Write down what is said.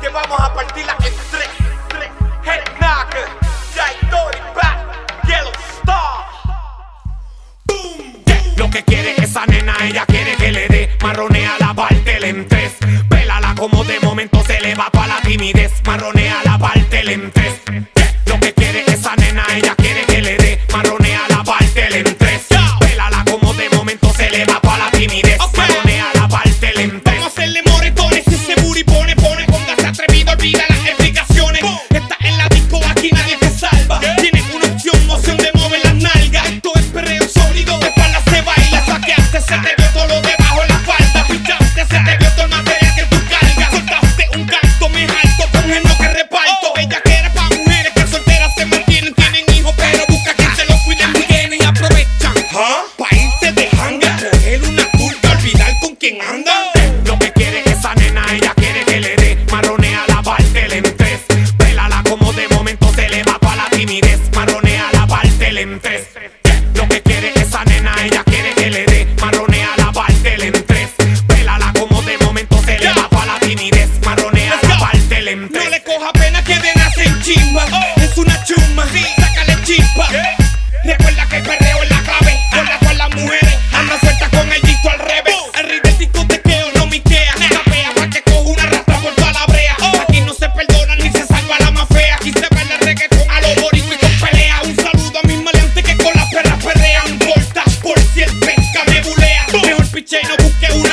que vamos a partirla en tres. Headknacker, Jaitori Back, Yellow Star. Boom. Lo que quiere esa nena, ella quiere que le dé. Marronea la parte en tres. Pélala como de momento se le va toda la timidez. Marronea la parte en tres. Lo que quiere esa nena, ella quiere que le dé. Marronea la parte en tres. Pélala como de momento se le va toda la timidez. Marronea la parte en tres. Vamos a hacerle moretones, ese booty pone. Póngase atrevido, olvida las explicaciones. Estás en la disco, aquí nadie te salva. Tienes una opción de mover las nalgas. Esto es perreo sólido, de espalda se baila. Saqueaste, se te vio todo lo debajo en la falda. Pichaste, se te vio todo el material que tú cargas. Soltaste un canto, me alto, con lo que reparto. Ella quiere pa' mujeres que solteras se mantienen. Tienen hijos, pero busca quien se los cuide. Vienen y aprovechan pa' irse de hanga. Coger una turca, olvidar con quién anda. Lo que quiere esa nena, ella quiere que le dé. Marronea la parte en tres. Pélala como de momento se le va toda la timidez. Marronea la parte en tres. Lo que quiere esa nena, ella quiere que le dé. Marronea la parte en tres. Pélala como de momento se le va toda la timidez. Marronea la parte en tres. No le coja pena que de nacen chimba. Es una chumba, sácale chispa. Recuerda que el perreo es la clave. Con las mujeres anda suelta con el disco al revés. El rey del discotequeo no miquea. Capea pa' que coja una rasta por toda la brea. Aquí no se perdona ni se salva la más fea. Aquí se baila el reggaetón a los boricos y con pelea. Un saludo a mis maleantes que con las perras perrean. No importa por si el pesca me bulea. Mejor piche y no busque una